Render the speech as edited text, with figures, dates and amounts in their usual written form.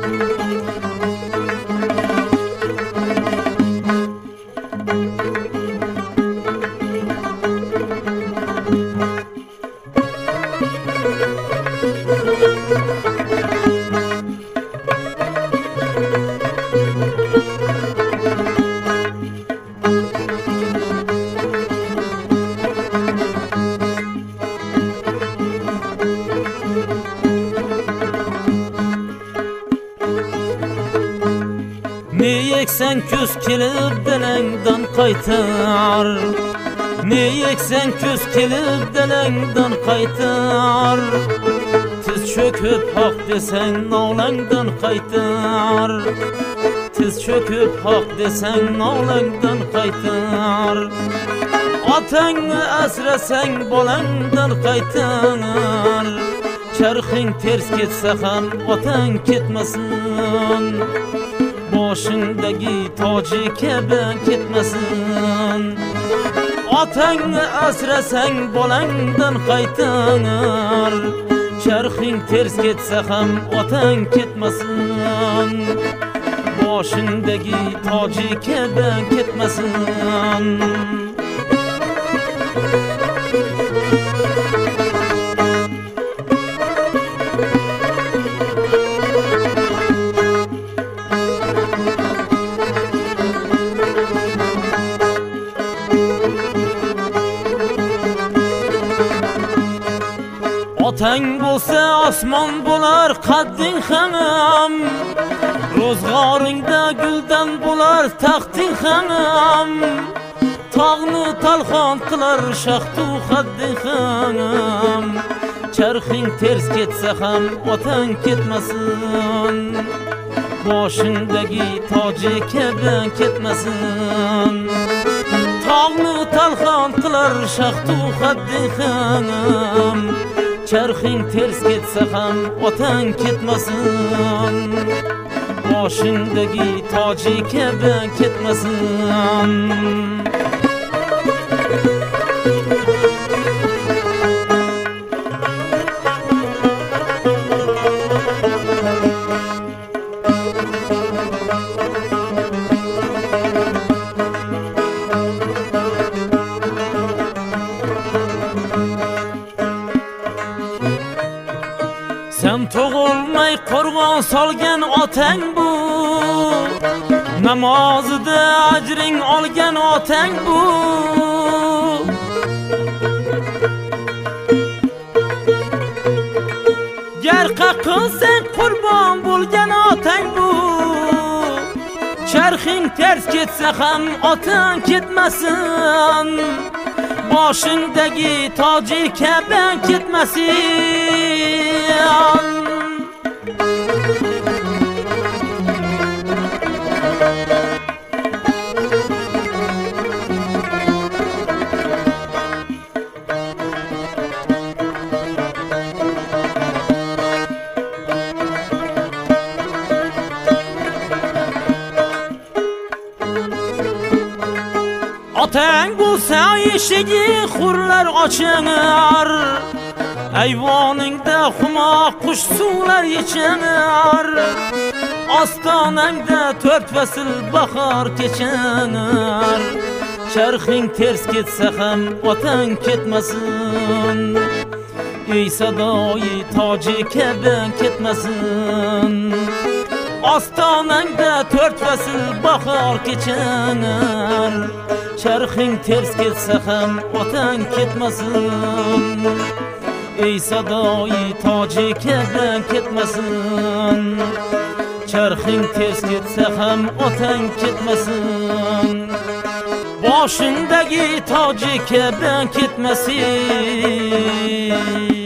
Ne yeksen küs kelib dalangdan qaytar, ne yeksen küs kelib dalangdan qaytar. Tiz çöküp haq desang nolangdan qaytar, tiz çöküp haq desang nolangdan qaytar. Otangni asrasang bolangdan qaytar, charxing ters ketsa ham otang ketmasin, boshingdagi toji kabi ketmasin. Otangni asrasang bolangdan qaytar, charxing ters ketsa ham otang ketmasin, boshingdagi toji kabi ketmasin. Otang bo'lsa osmon bo'lar qadding ham, ro'zg'oringda guldan bo'lar taxting ham. Tog'ni talxon qilar shaxtu hadding ham, charxing ters ketsa ham otang ketmasin, boshingdagi toji kabi ketmasin. Tog'ni talxon qilar shaxtu hadding ham, charxing ters ketsa ham otang ketmasin, boshingdagi toji kabi ketmasin. Sen tug'ilmay qo'rg'on solgan otang bu, namozida ajring olgan otang bu. Gar qaqilsang qurbon bo'lgan otang bu, charxing ters ketsa ham otang ketmasin, boshingdagi toji kabi ketmasin. Otang bo'lsa eshigi hurlar ochinar, ayvoningda humo qush suvlar yechinar, ostonangda 4 fasl bahor kechinar. Charxing ters ketsa ham otang ketmasin, ey sadoyi toji kabi ketmasin. Ostonangda 4 fasl bahor kechinar, charxing ters ketsa ham otang ketmasin, ey sadoyi toji kabi ketmasin. Charxing ters ketsa ham otang ketmasin, boshingdagi toji kabi ketmasin.